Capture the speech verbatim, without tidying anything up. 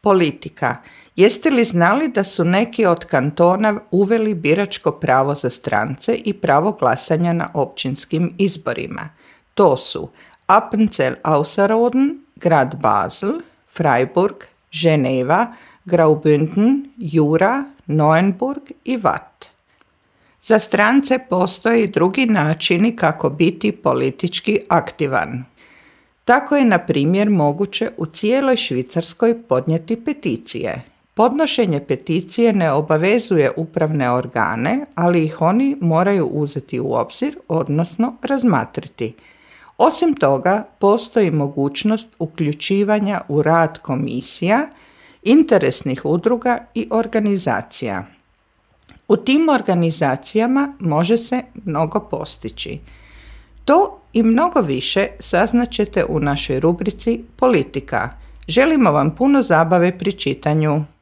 Politika. Jeste li znali da su neki od kantona uveli biračko pravo za strance i pravo glasanja na općinskim izborima? To su Appenzell-Ausserrhoden, grad Basel, Freiburg, Ženeva, Graubünden, Jura, Neuenburg i Watt. Za strance postoje i drugi načini kako biti politički aktivan. Tako je, na primjer, moguće u cijeloj Švicarskoj podnijeti peticije. Podnošenje peticije ne obavezuje upravne organe, ali ih oni moraju uzeti u obzir, odnosno razmatrati. Osim toga, postoji mogućnost uključivanja u rad komisija, interesnih udruga i organizacija. U tim organizacijama može se mnogo postići. To i mnogo više saznaćete u našoj rubrici Politika. Želimo vam puno zabave pri čitanju.